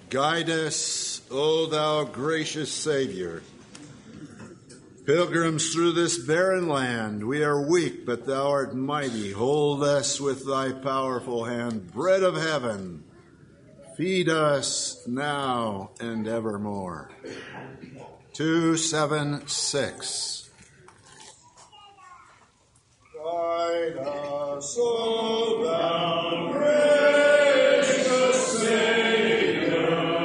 Guide us, O thou gracious Savior. Pilgrims through this barren land, we are weak, but thou art mighty. Hold us with thy powerful hand. Bread of heaven, feed us now and evermore. 276. Guide us, O thou gracious Savior,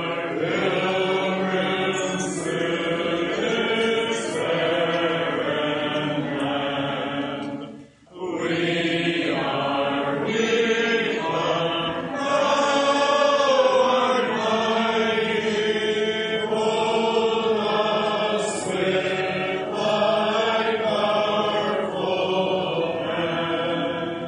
pilgrims through this barren land. We are weak, but thou art mighty. Hold us with thy powerful hand.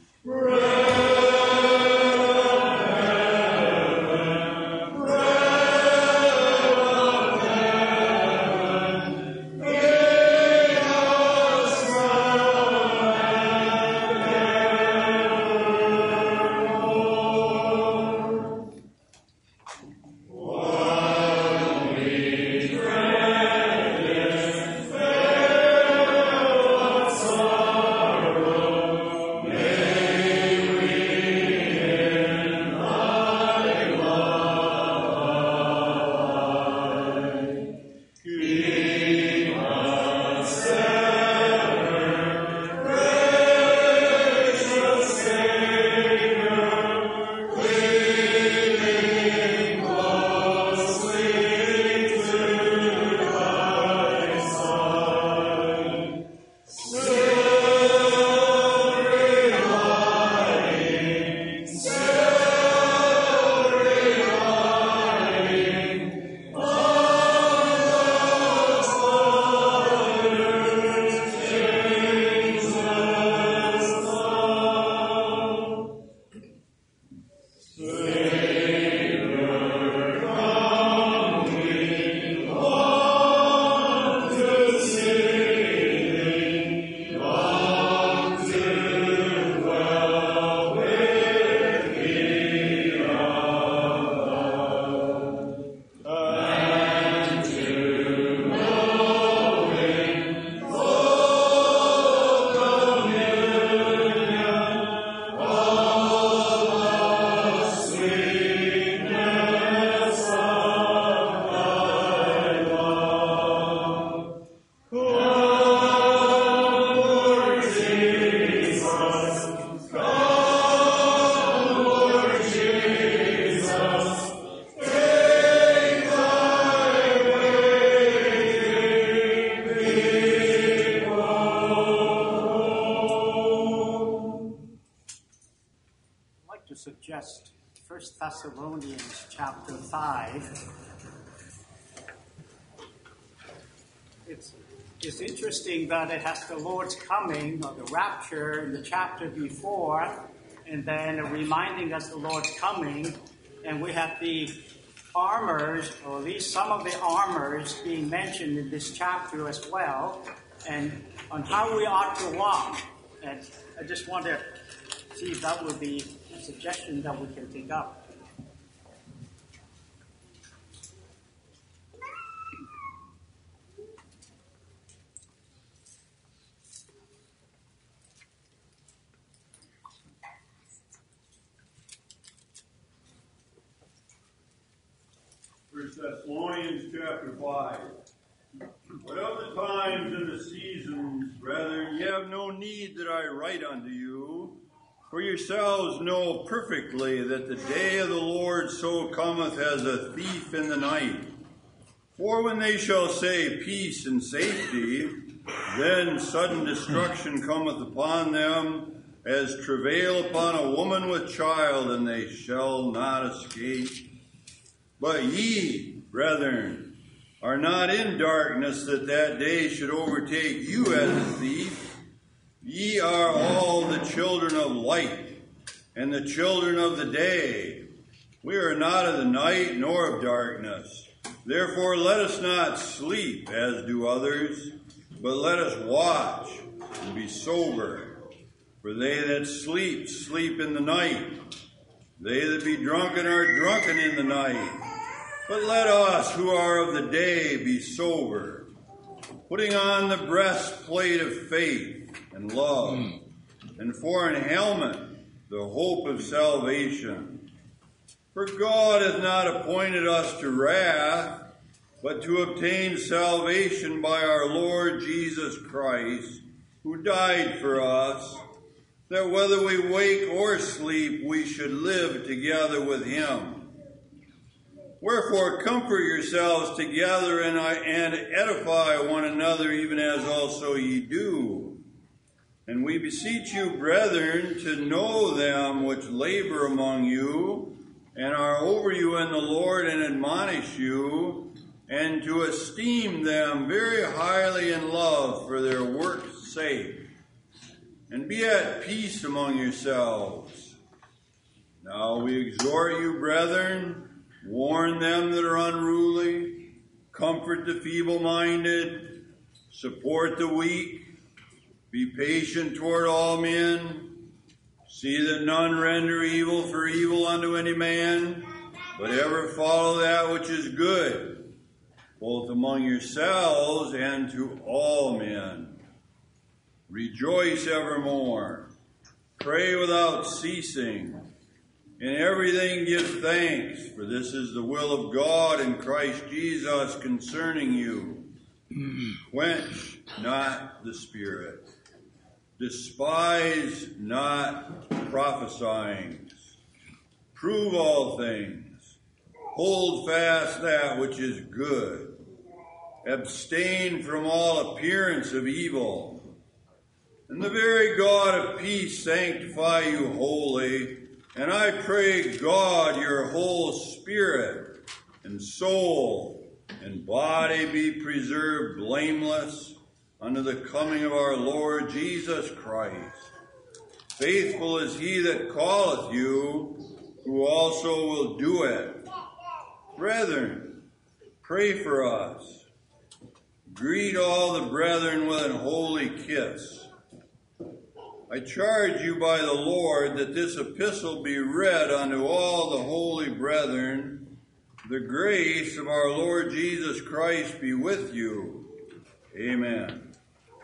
Suggest 1 Thessalonians chapter 5. It's interesting that it has the Lord's coming or the rapture in the chapter before, and then reminding us the Lord's coming, and we have the armors, or at least some of the armors being mentioned in this chapter as well, and on how we ought to walk. And I just want to see if that would be suggestion that we can take up. First Thessalonians chapter 5. But of the times and the seasons, brethren, ye have no need that I write unto you. For yourselves know perfectly that the day of the Lord so cometh as a thief in the night. For when they shall say peace and safety, then sudden destruction cometh upon them, as travail upon a woman with child, and they shall not escape. But ye, brethren, are not in darkness, that that day should overtake you as a thief. Ye are all the children of light, and the children of the day. We are not of the night, nor of darkness. Therefore let us not sleep, as do others, but let us watch and be sober. For they that sleep, sleep in the night. They that be drunken are drunken in the night. But let us who are of the day be sober, putting on the breastplate of faith and love, and for an helmet the hope of salvation. For God hath not appointed us to wrath, but to obtain salvation by our Lord Jesus Christ, who died for us, that whether we wake or sleep, we should live together with him. Wherefore comfort yourselves together and edify one another, even as also ye do. And we beseech you, brethren, to know them which labor among you, and are over you in the Lord, and admonish you, and to esteem them very highly in love for their work's sake. And be at peace among yourselves. Now we exhort you, brethren, warn them that are unruly, comfort the feeble-minded, support the weak, be patient toward all men, see that none render evil for evil unto any man, but ever follow that which is good, both among yourselves and to all men. Rejoice evermore, pray without ceasing, in everything give thanks, for this is the will of God in Christ Jesus concerning you. Quench not the spirit. Despise not prophesying. Prove all things. Hold fast that which is good. Abstain from all appearance of evil. And the very God of peace sanctify you wholly. And I pray God your whole spirit and soul and body be preserved blameless unto the coming of our Lord Jesus Christ. Faithful is he that calleth you, who also will do it. Brethren, pray for us. Greet all the brethren with an holy kiss. I charge you by the Lord that this epistle be read unto all the holy brethren. The grace of our Lord Jesus Christ be with you. Amen.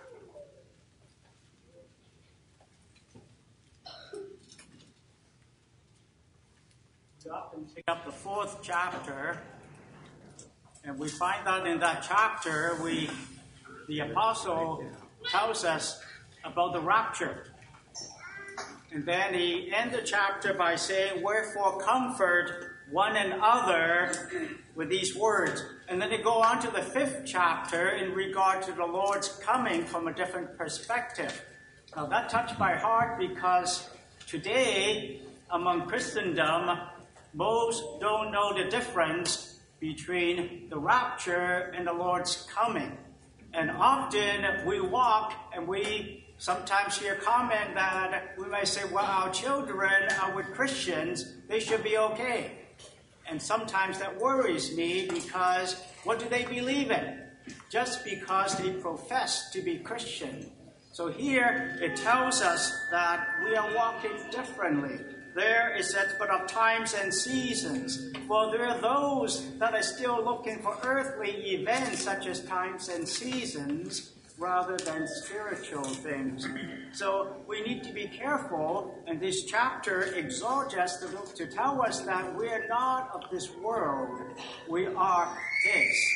Up and pick up the 4th chapter, and we find that in that chapter, the apostle tells us about the rapture. And then he ends the chapter by saying, wherefore comfort one another with these words. And then they go on to the 5th chapter in regard to the Lord's coming from a different perspective. Now that touched my heart because today among Christendom, most don't know the difference between the rapture and the Lord's coming. And often we walk and we sometimes hear comment that we may say, well, our children are with Christians, they should be okay. And sometimes that worries me because what do they believe in? Just because they profess to be Christian. So here it tells us that we are walking differently. There it says, but of times and seasons. Well, there are those that are still looking for earthly events such as times and seasons rather than spiritual things. So we need to be careful, and this chapter exhorts us to tell us that we are not of this world. We are His.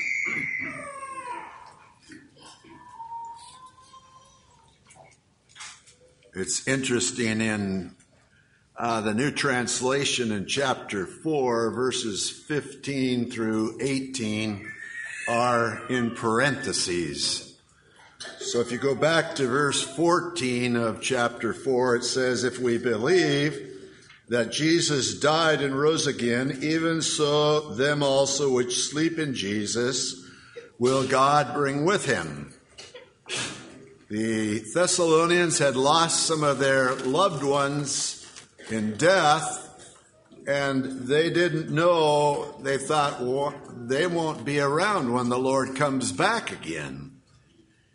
It's interesting in the New Translation in chapter 4, verses 15 through 18 are in parentheses. So if you go back to verse 14 of chapter 4, it says, if we believe that Jesus died and rose again, even so them also which sleep in Jesus will God bring with him. The Thessalonians had lost some of their loved ones in death, and they didn't know, they thought, well, they won't be around when the Lord comes back again.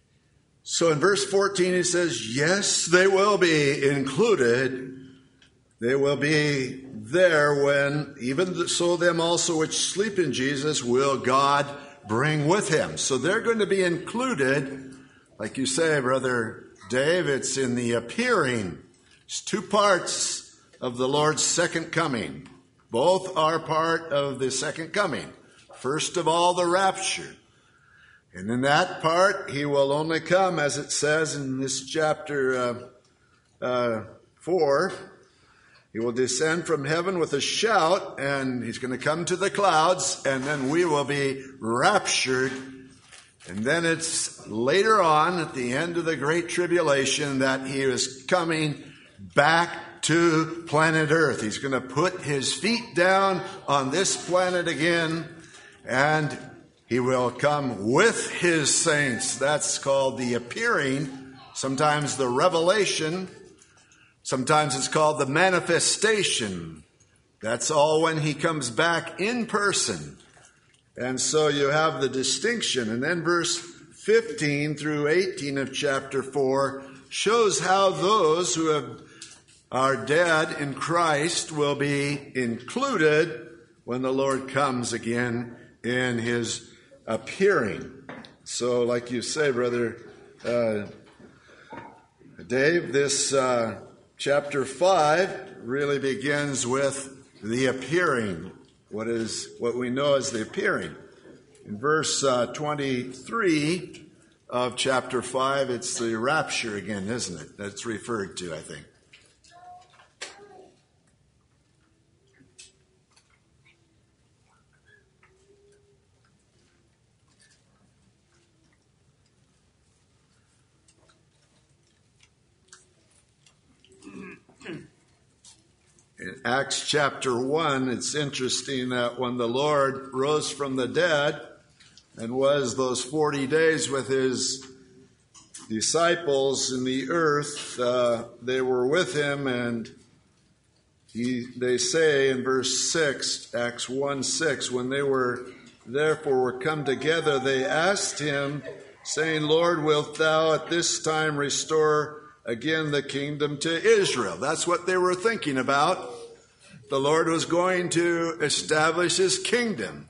So in verse 14 he says, yes, they will be included, They will be there when, even so them also which sleep in Jesus will God bring with him. So they're going to be included, like you say, Brother Dave, it's in the appearing. It's two parts of the Lord's second coming. Both are part of the second coming. First of all, the rapture. And in that part, he will only come, as it says in this chapter 4, he will descend from heaven with a shout, and he's going to come to the clouds, and then we will be raptured. And then it's later on, at the end of the Great Tribulation, that he is coming back to planet Earth. He's going to put his feet down on this planet again, and he will come with his saints. That's called the appearing, sometimes the revelation. Sometimes it's called the manifestation. That's all when he comes back in person. And so you have the distinction. And then verse 15 through 18 of chapter 4 shows how those who are dead in Christ will be included when the Lord comes again in his appearing. So like you say, Brother Dave, this chapter 5 really begins with the appearing, what we know as the appearing. In verse 23 of chapter 5, it's the rapture again, isn't it? That's referred to, I think. In Acts chapter 1, it's interesting that when the Lord rose from the dead and was those 40 days with his disciples in the earth, they were with him, and they say in verse 6, Acts 1:6, when they were come together, they asked him, saying, Lord, wilt thou at this time restore again the kingdom to Israel? That's what they were thinking about. The Lord was going to establish his kingdom.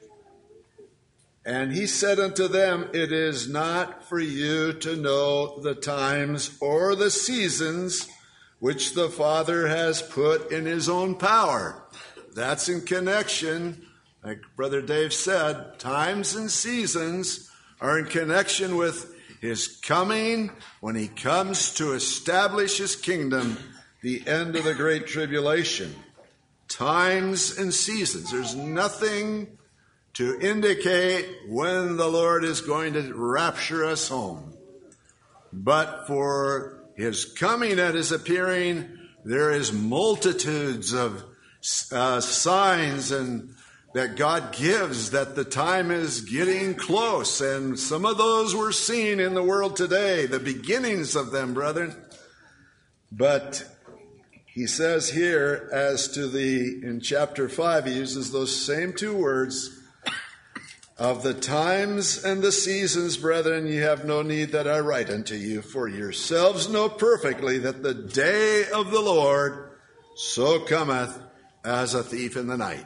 And he said unto them, it is not for you to know the times or the seasons which the Father has put in his own power. That's in connection, like Brother Dave said, times and seasons are in connection with his coming, when he comes to establish his kingdom, the end of the Great Tribulation. Times and seasons. There's nothing to indicate when the Lord is going to rapture us home. But for his coming and his appearing, there is multitudes of signs and that God gives that the time is getting close. And some of those we're seeing in the world today, the beginnings of them, brethren. But he says here, in chapter 5, he uses those same two words, of the times and the seasons, brethren, ye have no need that I write unto you, for yourselves know perfectly that the day of the Lord so cometh as a thief in the night.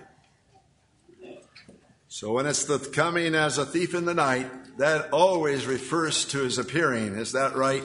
So when it's the coming as a thief in the night, that always refers to his appearing. Is that right?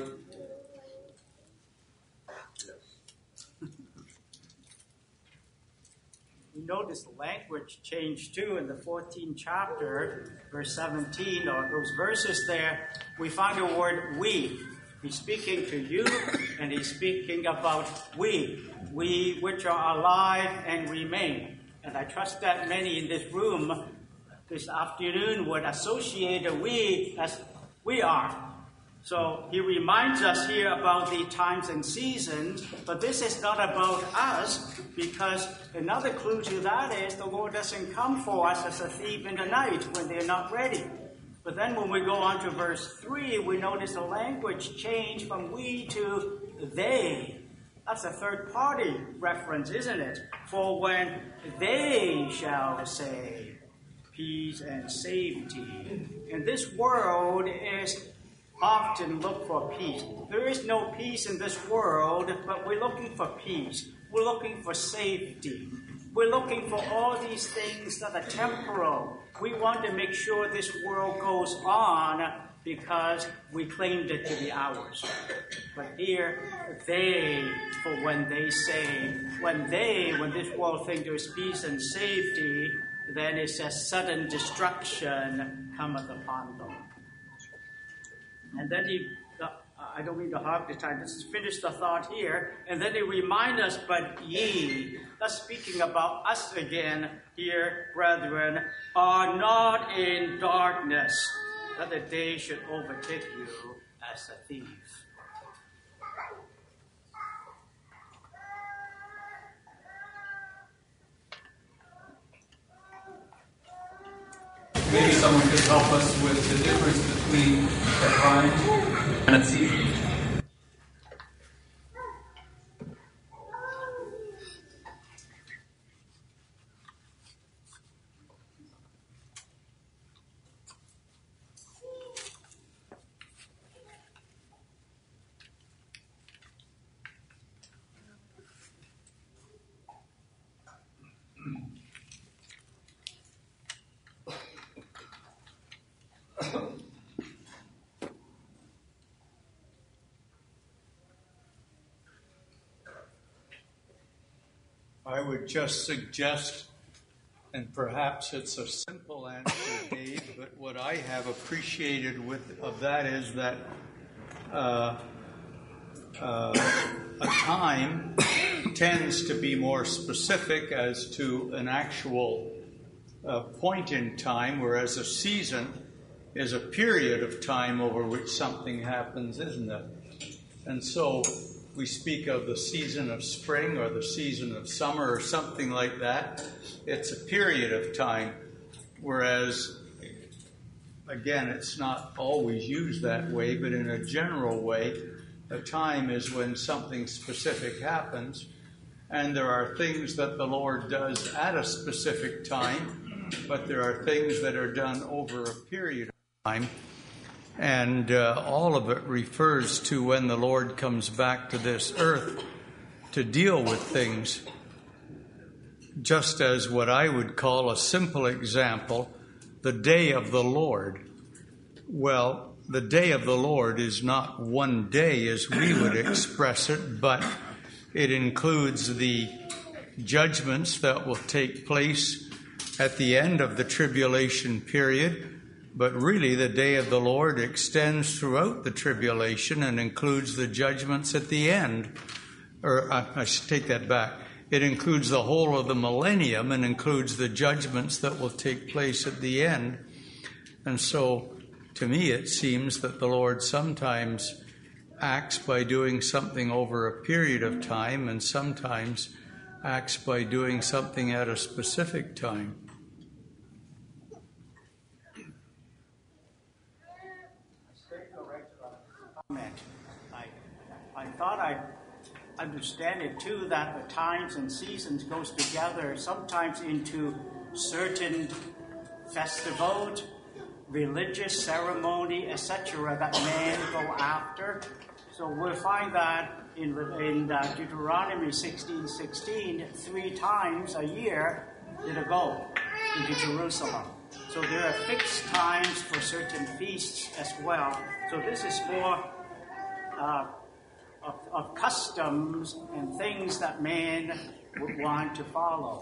Notice the language changed too in the 14th chapter, verse 17, or those verses there, we find the word we. He's speaking to you, and he's speaking about we which are alive and remain. And I trust that many in this room this afternoon would associate the we as we are. So he reminds us here about the times and seasons, but this is not about us, because another clue to that is the Lord doesn't come for us as a thief in the night when they're not ready. But then when we go on to verse 3, we notice the language change from we to they. That's a third party reference, isn't it? For when they shall say peace and safety. And this world is often look for peace. There is no peace in this world, but we're looking for peace. We're looking for safety. We're looking for all these things that are temporal. We want to make sure this world goes on because we claimed it to be ours. But here, when this world thinks there's peace and safety, then it says sudden destruction cometh upon them. And then I don't mean to hog the time, let's just finish the thought here. And then they remind us, but ye, that's speaking about us again here, brethren, are not in darkness, that the day should overtake you as a thief. Maybe someone could help us with the difference between a time and a season. I would just suggest, and perhaps it's a simple answer, Dave, but what I have appreciated of that is that a time tends to be more specific as to an actual point in time, whereas a season is a period of time over which something happens, isn't it? And so we speak of the season of spring or the season of summer or something like that. It's a period of time, whereas, again, it's not always used that way, but in a general way, a time is when something specific happens, and there are things that the Lord does at a specific time, but there are things that are done over a period of time. And all of it refers to when the Lord comes back to this earth to deal with things. Just as what I would call a simple example, the day of the Lord. Well, the day of the Lord is not one day as we would express it, but it includes the judgments that will take place at the end of the tribulation period. But really, the day of the Lord extends throughout the tribulation and includes the judgments at the end. Or I should take that back. It includes the whole of the millennium and includes the judgments that will take place at the end. And so, to me, it seems that the Lord sometimes acts by doing something over a period of time and sometimes acts by doing something at a specific time. I thought I understand it too, that the times and seasons goes together sometimes into certain festivals, religious ceremony, etc. that men go after. So we'll find that in Deuteronomy 16:16, 3 times a year it'll go into Jerusalem. So there are fixed times for certain feasts as well. So this is more of customs and things that man would want to follow.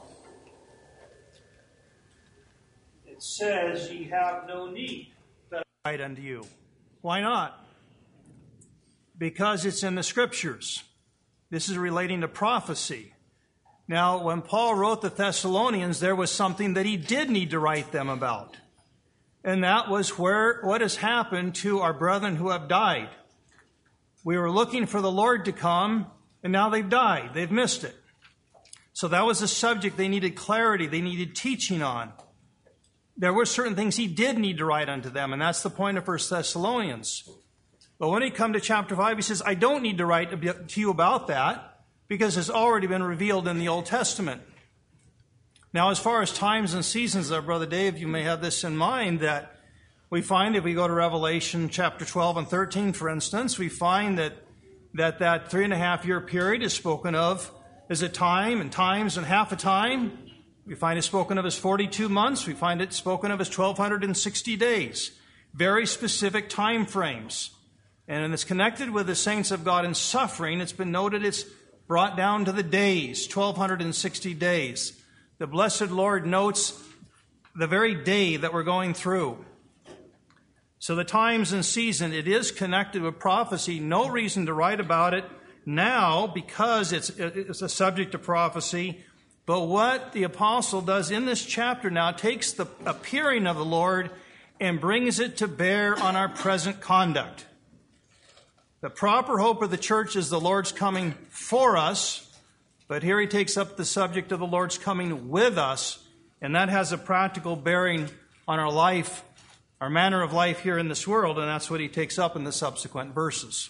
It says, ye have no need that I write unto you. Why not? Because it's in the Scriptures. This is relating to prophecy. Now, when Paul wrote the Thessalonians, there was something that he did need to write them about. And that was what has happened to our brethren who have died. We were looking for the Lord to come, and now they've died. They've missed it. So that was a subject they needed clarity. They needed teaching on. There were certain things he did need to write unto them, and that's the point of 1 Thessalonians. But when he come to chapter 5, he says, I don't need to write to you about that because it's already been revealed in the Old Testament. Now, as far as times and seasons, Brother Dave, you may have this in mind, that we find if we go to Revelation chapter 12 and 13, for instance, we find that 3.5 year period is spoken of is a time and times and half a time. We find it spoken of as 42 months. We find it spoken of as 1,260 days. Very specific time frames. And it's connected with the saints of God in suffering. It's been noted it's brought down to the days, 1,260 days. The blessed Lord notes the very day that we're going through. So the times and season, it is connected with prophecy. No reason to write about it now because it's a subject of prophecy. But what the apostle does in this chapter now takes the appearing of the Lord and brings it to bear on our present conduct. The proper hope of the church is the Lord's coming for us, but here he takes up the subject of the Lord's coming with us, and that has a practical bearing on our life, our manner of life here in this world, and that's what he takes up in the subsequent verses.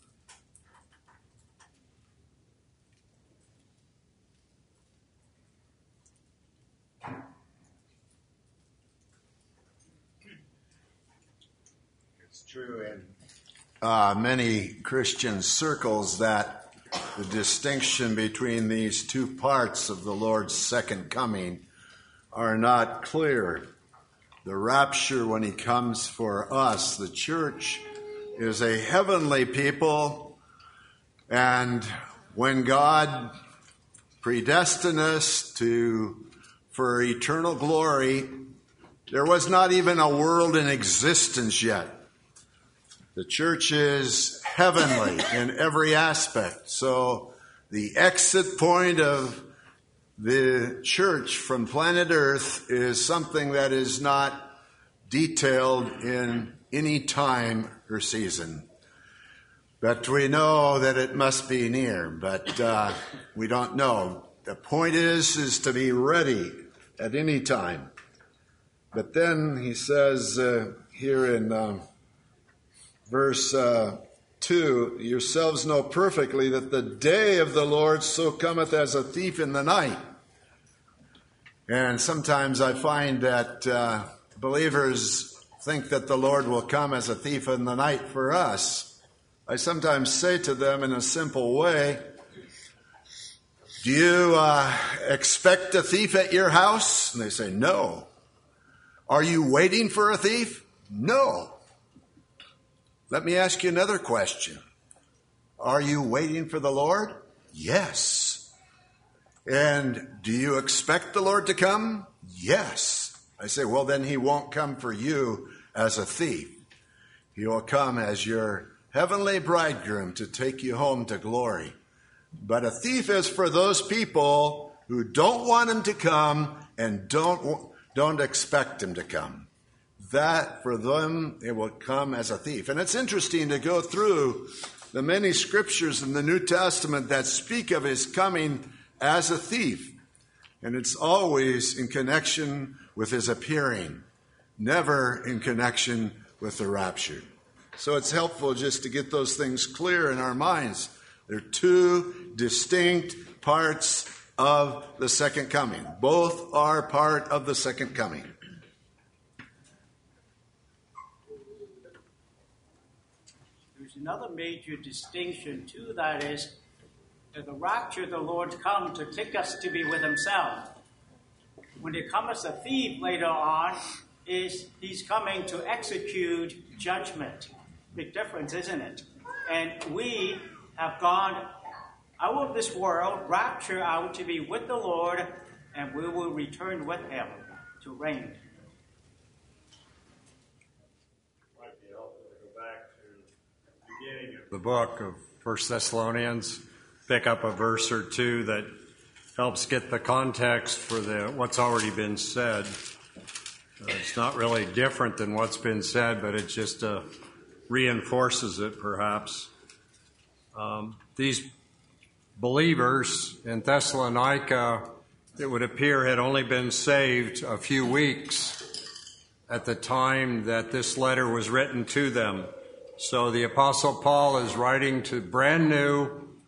It's true in many Christian circles that the distinction between these two parts of the Lord's second coming are not clear. The rapture, when he comes for us, the church, is a heavenly people, and when God predestined us for eternal glory, there was not even a world in existence yet. The church is heavenly in every aspect. So the exit point of the church from planet Earth is something that is not detailed in any time or season. But we know that it must be near, but we don't know. The point is to be ready at any time. But then he says here in verse 2, yourselves know perfectly that the day of the Lord so cometh as a thief in the night. And sometimes I find that believers think that the Lord will come as a thief in the night for us. I sometimes say to them in a simple way, do you expect a thief at your house? And they say, no. Are you waiting for a thief? No. Let me ask you another question. Are you waiting for the Lord? Yes. And do you expect the Lord to come? Yes. I say, well, then he won't come for you as a thief. He will come as your heavenly bridegroom to take you home to glory. But a thief is for those people who don't want him to come and don't expect him to come. That for them, it will come as a thief. And it's interesting to go through the many scriptures in the New Testament that speak of his coming as a thief. And it's always in connection with his appearing, never in connection with the rapture. So it's helpful just to get those things clear in our minds. They're two distinct parts of the second coming. Both are part of the second coming. There's another major distinction too, that is that the rapture, the Lord's come to take us to be with himself. When he comes as a thief later on, he's coming to execute judgment. Big difference, isn't it? And we have gone out of this world, rapture out to be with the Lord, and we will return with him to reign. Might be helpful to go back to the beginning of the book of 1 Thessalonians, pick up a verse or two that helps get the context for what's already been said. It's not really different than what's been said, but it just reinforces it, perhaps. These believers in Thessalonica, it would appear, had only been saved a few weeks at the time that this letter was written to them. So the Apostle Paul is writing to brand new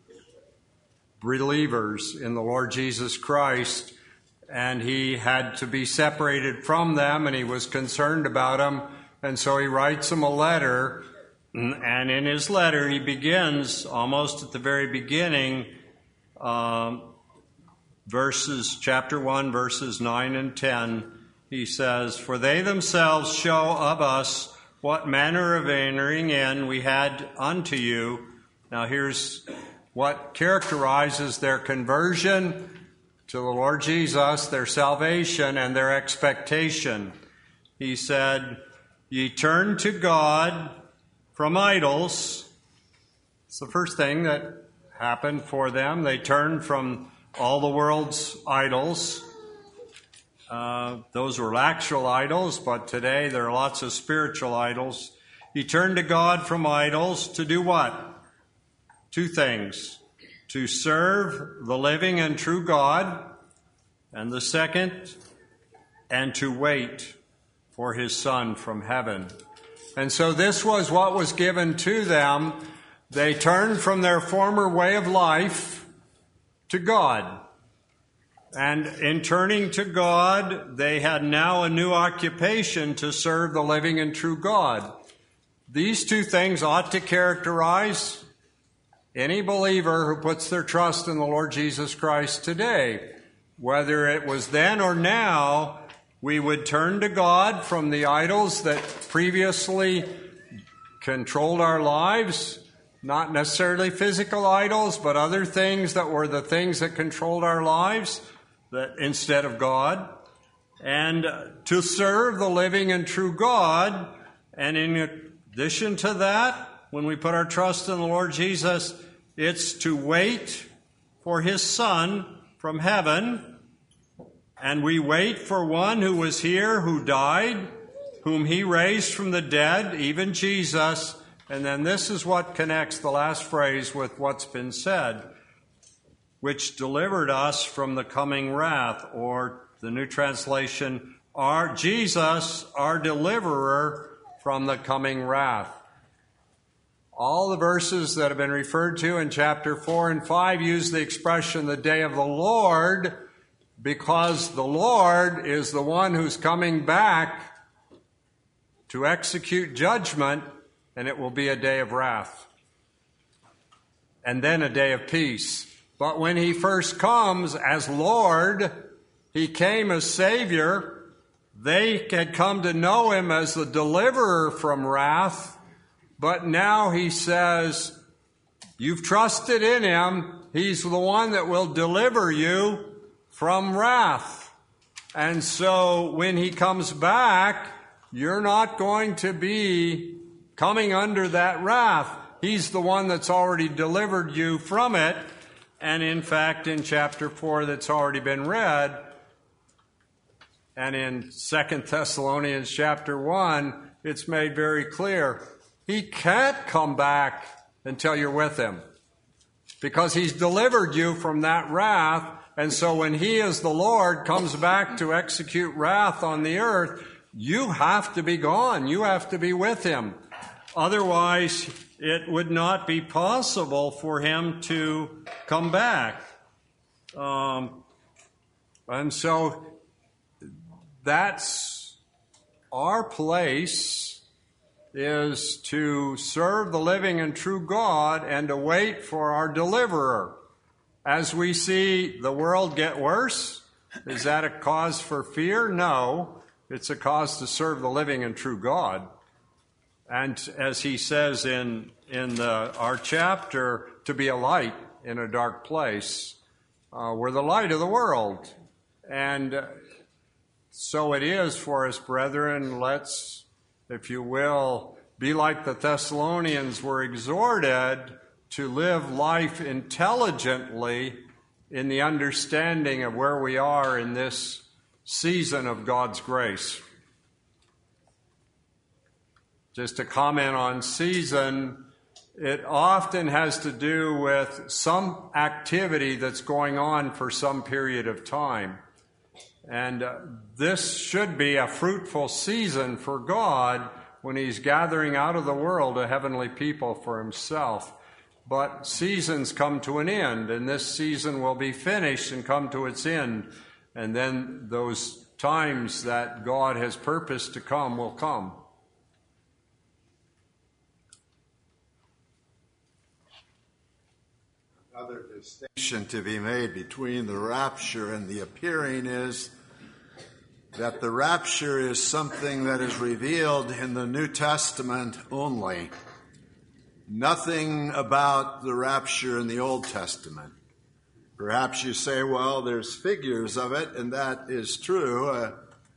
believers in the Lord Jesus Christ, and he had to be separated from them, and he was concerned about them, and so he writes them a letter. And in his letter, he begins almost at the very beginning chapter 1, verses 9 and 10, he says, "For they themselves show of us what manner of entering in we had unto you." Now here's what characterizes their conversion to the Lord Jesus, their salvation, and their expectation. He said, "Ye turn to God from idols." It's the first thing that happened for them. They turned from all the world's idols. Those were actual idols, but today there are lots of spiritual idols. He turned to God from idols to do what? Two things. To serve the living and true God, and the second, and to wait for his Son from heaven. And so this was what was given to them. They turned from their former way of life to God. And in turning to God, they had now a new occupation to serve the living and true God. These two things ought to characterize any believer who puts their trust in the Lord Jesus Christ today. Whether it was then or now, we would turn to God from the idols that previously controlled our lives, not necessarily physical idols, but other things that were the things that controlled our lives, that instead of God, and to serve the living and true God. And in addition to that, when we put our trust in the Lord Jesus, it's to wait for his Son from heaven. And we wait for one who was here, who died, whom he raised from the dead, even Jesus. And then this is what connects the last phrase with what's been said, which delivered us from the coming wrath, or the New Translation, Jesus, our deliverer from the coming wrath. All the verses that have been referred to in chapter 4 and 5 use the expression the day of the Lord, because the Lord is the one who's coming back to execute judgment, and it will be a day of wrath, and then a day of peace. But when he first comes as Lord, he came as Savior. They had come to know him as the deliverer from wrath. But now he says, you've trusted in him. He's the one that will deliver you from wrath. And so when he comes back, you're not going to be coming under that wrath. He's the one that's already delivered you from it. And in fact, in chapter 4 that's already been read, and in 2 Thessalonians chapter 1, it's made very clear. He can't come back until you're with him, because he's delivered you from that wrath. And so when he, as the Lord, comes back to execute wrath on the earth, you have to be gone. You have to be with him. Otherwise, it would not be possible for him to come back. And so that's our place, is to serve the living and true God and to wait for our deliverer. As we see the world get worse, is that a cause for fear? No, it's a cause to serve the living and true God. And as he says in our chapter, to be a light in a dark place. We're the light of the world. And so it is for us, brethren. Let's, if you will, be like the Thessalonians were exhorted to live life intelligently in the understanding of where we are in this season of God's grace. Just to comment on season, it often has to do with some activity that's going on for some period of time. And this should be a fruitful season for God when he's gathering out of the world a heavenly people for himself. But seasons come to an end, and this season will be finished and come to its end. And then those times that God has purposed to come will come. Another distinction to be made between the rapture and the appearing is that the rapture is something that is revealed in the New Testament only. Nothing about the rapture in the Old Testament. Perhaps you say, well, there's figures of it, and that is true.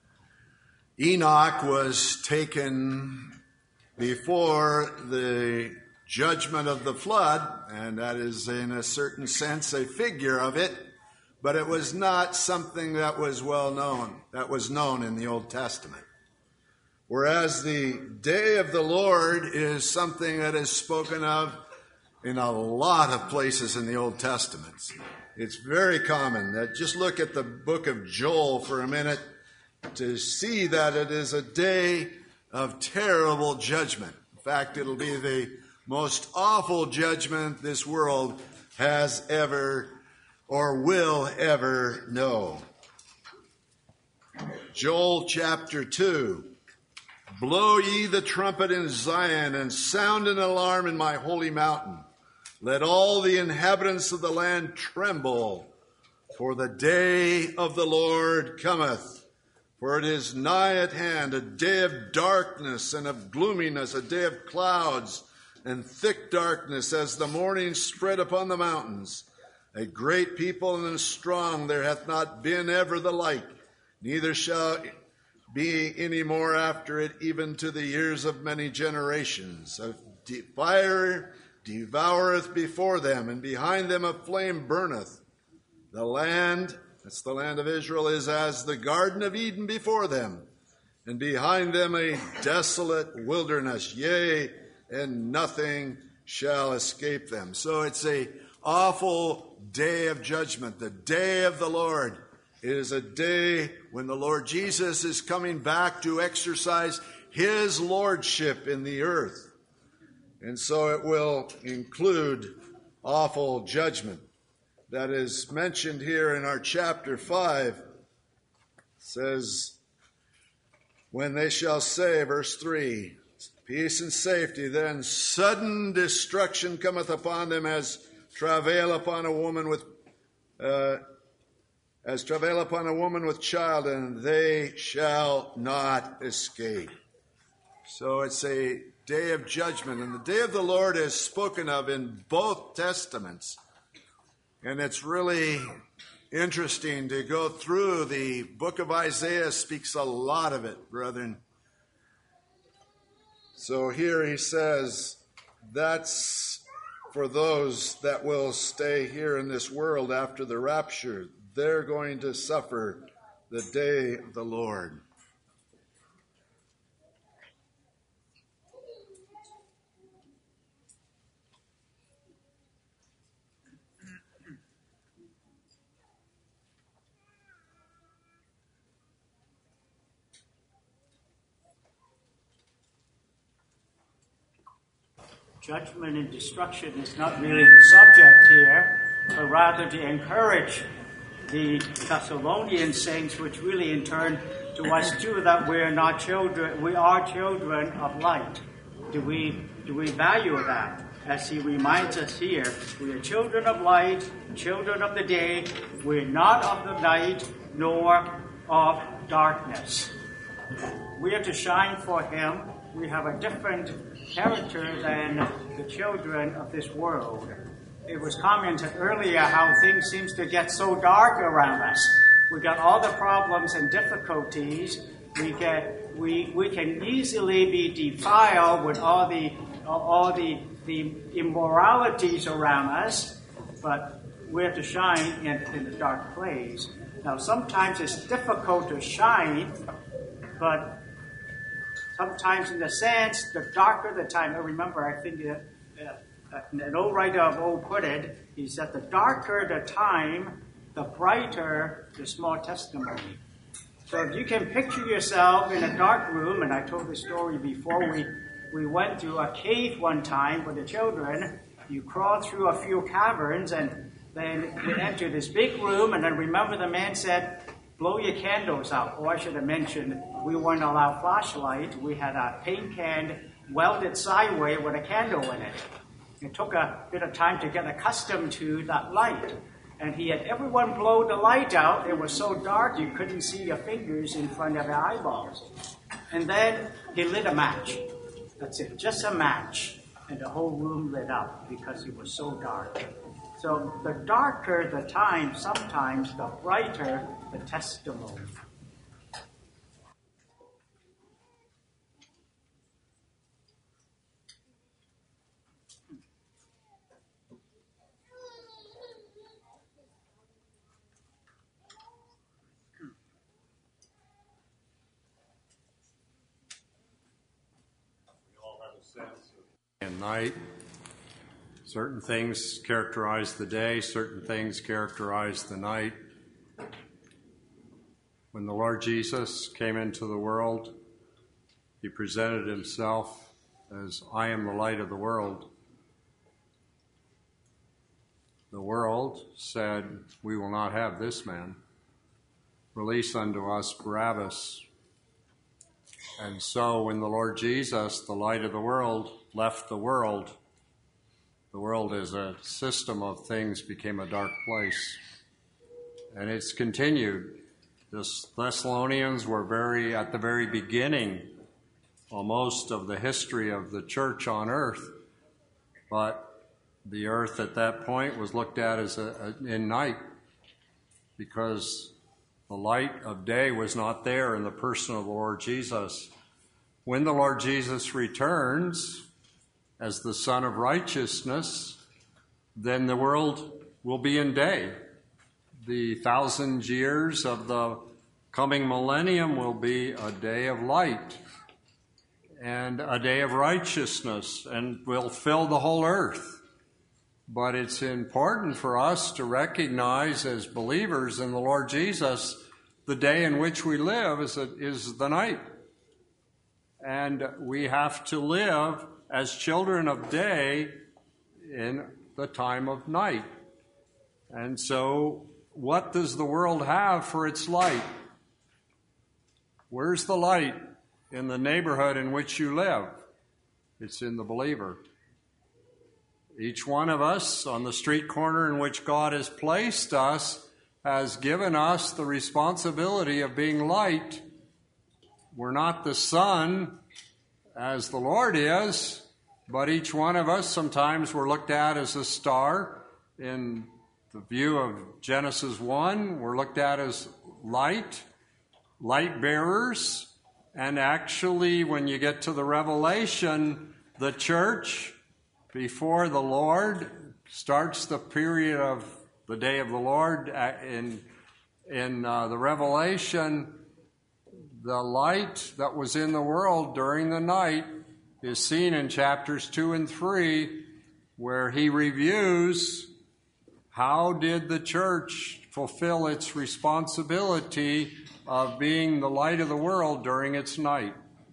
Enoch was taken before the judgment of the flood, and that is in a certain sense a figure of it, but it was not something that was well known, that was known in the Old Testament. Whereas the day of the Lord is something that is spoken of in a lot of places in the Old Testament. It's very common that just look at the book of Joel for a minute to see that it is a day of terrible judgment. In fact, it'll be the most awful judgment this world has ever or will ever know. Joel chapter 2. Blow ye the trumpet in Zion and sound an alarm in my holy mountain. Let all the inhabitants of the land tremble, for the day of the Lord cometh. For it is nigh at hand, a day of darkness and of gloominess, a day of clouds and thick darkness, as the morning spread upon the mountains. A great people and strong, there hath not been ever the like, neither shall be any more after it, even to the years of many generations. A fire devoureth before them, and behind them a flame burneth. The land, that's the land of Israel, is as the Garden of Eden before them, and behind them a desolate wilderness, yea, and nothing shall escape them. So it's a awful day of judgment, the day of the Lord. It is a day when the Lord Jesus is coming back to exercise his lordship in the earth. And so it will include awful judgment. That is mentioned here in our chapter 5. It says, when they shall say, verse 3, peace and safety, then sudden destruction cometh upon them as travail upon a woman with child, and they shall not escape. So it's a day of judgment, and the day of the Lord is spoken of in both testaments. And it's really interesting to go through. The book of Isaiah speaks a lot of it, brethren. So here he says, that's for those that will stay here in this world after the rapture. They're going to suffer the day of the Lord. Judgment and destruction is not really the subject here, but rather to encourage the Thessalonian saints, which really in turn to us too, that we are not children, we are children of light. Do we value that? As he reminds us here, we are children of light, children of the day. We are not of the night, nor of darkness. We are to shine for him. We have a different character than the children of this world. It was commented earlier how things seems to get so dark around us. We got all the problems and difficulties. We can easily be defiled with all the immoralities around us, but we have to shine in the dark place. Now, sometimes it's difficult to shine, but sometimes in the sense, the darker the time. I remember, I think an old writer of old put it, he said, the darker the time, the brighter the small testimony. So if you can picture yourself in a dark room, and I told the story before, we went to a cave one time with the children. You crawl through a few caverns, and then you enter this big room, and then remember the man said, blow your candles out. Oh, I should have mentioned, we weren't allowed flashlight. We had a paint can welded sideways with a candle in it. It took a bit of time to get accustomed to that light. And he had everyone blow the light out. It was so dark you couldn't see your fingers in front of your eyeballs. And then he lit a match. That's it, just a match. And the whole room lit up because it was so dark. So the darker the time, sometimes the brighter the testimony. And night. Certain things characterize the day, certain things characterize the night. When the Lord Jesus came into the world, he presented himself as, I am the light of the world. The world said, we will not have this man. Release unto us Barabbas. And so when the Lord Jesus, the light of the world, left the world as a system of things became a dark place. And it's continued. The Thessalonians were at the very beginning, almost of the history of the church on earth. But the earth at that point was looked at as in night, because the light of day was not there in the person of the Lord Jesus. When the Lord Jesus returns as the Son of Righteousness, then the world will be in day. The 1,000 years of the coming millennium will be a day of light and a day of righteousness, and will fill the whole earth. But it's important for us to recognize as believers in the Lord Jesus, the day in which we live is the night. And we have to live as children of day in the time of night. And so, what does the world have for its light? Where's the light in the neighborhood in which you live? It's in the believer. Each one of us on the street corner in which God has placed us has given us the responsibility of being light. We're not the sun as the Lord is, but each one of us, sometimes we're looked at as a star. In the view of Genesis 1, we're looked at as light bearers. And actually, when you get to the Revelation, the church, before the Lord, starts the period of the day of the Lord. In the Revelation, the light that was in the world during the night is seen in chapters 2 and 3, where he reviews how did the church fulfill its responsibility of being the light of the world during its night.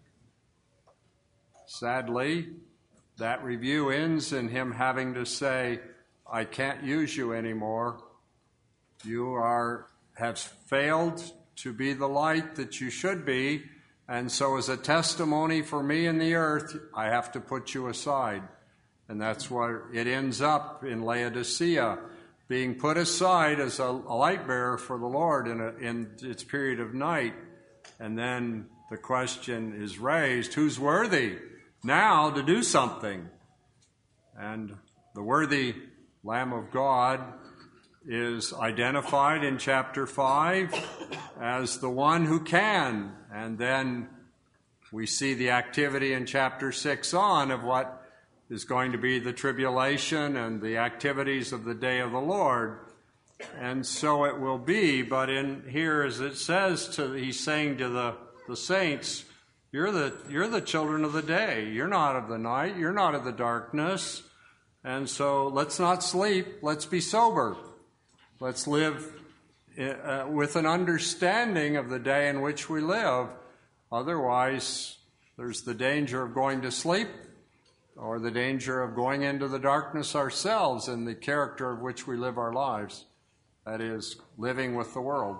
Sadly, that review ends in him having to say, I can't use you anymore. You have failed to be the light that you should be, and so as a testimony for me in the earth, I have to put you aside. And that's what it ends up in Laodicea, being put aside as a light bearer for the Lord in its period of night. And then the question is raised, who's worthy now to do something? And the worthy Lamb of God is identified in chapter 5 as the one who can. And then we see the activity in chapter 6 on of what is going to be the tribulation and the activities of the day of the Lord. And so it will be, but in here as it says, he's saying to the saints, you're the children of the day. You're not of the night. You're not of the darkness. And so let's not sleep. Let's be sober. Let's live with an understanding of the day in which we live. Otherwise, there's the danger of going to sleep or the danger of going into the darkness ourselves in the character of which we live our lives. That is, living with the world.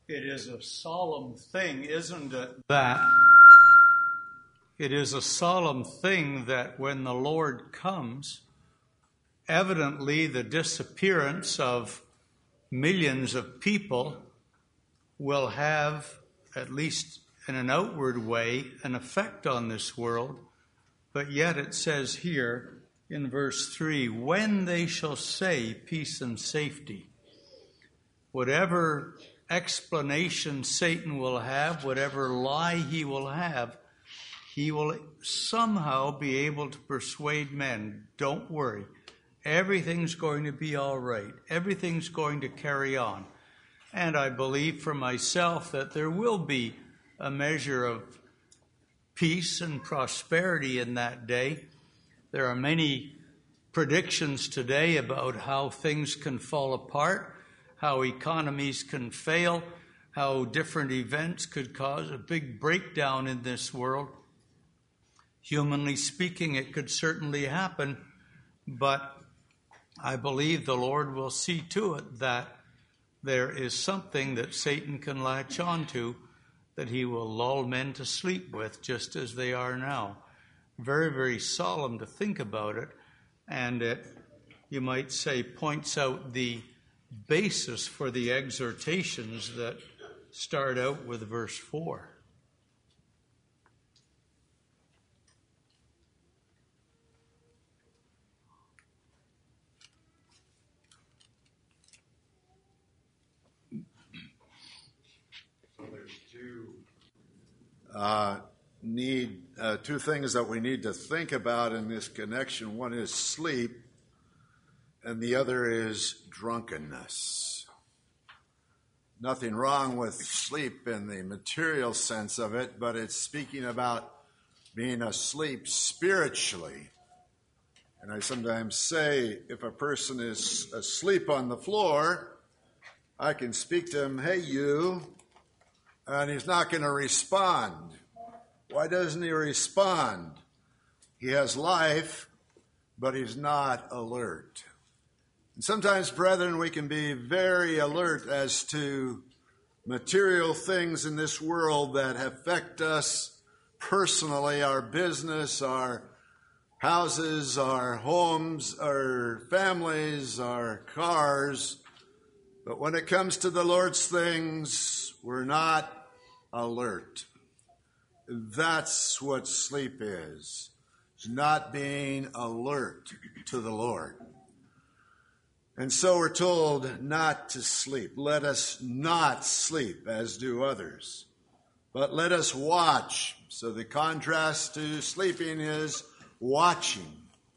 it is a solemn thing, isn't it, that it is a solemn thing that when the Lord comes, evidently the disappearance of millions of people will have, at least in an outward way, an effect on this world. But yet it says here in verse 3, when they shall say peace and safety. Whatever explanation Satan will have, whatever lie he will have, he will somehow be able to persuade men, don't worry, everything's going to be all right. Everything's going to carry on. And I believe for myself that there will be a measure of peace and prosperity in that day. There are many predictions today about how things can fall apart, how economies can fail, how different events could cause a big breakdown in this world. Humanly speaking, it could certainly happen, but I believe the Lord will see to it that there is something that Satan can latch on to that he will lull men to sleep with, just as they are now. Very, very solemn to think about it, and it, you might say, points out the basis for the exhortations that start out with verse 4. Two things that we need to think about in this connection. One is sleep, and the other is drunkenness. Nothing wrong with sleep in the material sense of it, but it's speaking about being asleep spiritually. And I sometimes say, if a person is asleep on the floor, I can speak to him, hey, you, and he's not going to respond. Why doesn't he respond? He has life, but he's not alert. And sometimes, brethren, we can be very alert as to material things in this world that affect us personally, our business, our houses, our homes, our families, our cars. But when it comes to the Lord's things, we're not alert. That's what sleep is. It's not being alert to the Lord. And so we're told not to sleep. Let us not sleep as do others, but let us watch. So the contrast to sleeping is watching.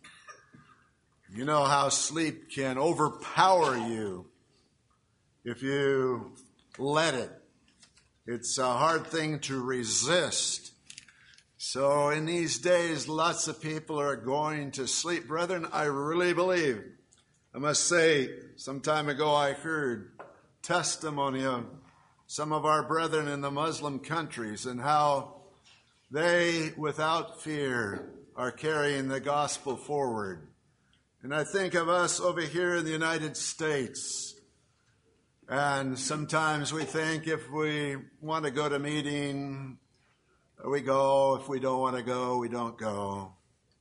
You know how sleep can overpower you if you let it. It's a hard thing to resist. So in these days, lots of people are going to sleep. Brethren, I really believe, I must say, some time ago I heard testimony of some of our brethren in the Muslim countries and how they, without fear, are carrying the gospel forward. And I think of us over here in the United States. And sometimes we think if we want to go to meeting, we go. If we don't want to go, we don't go.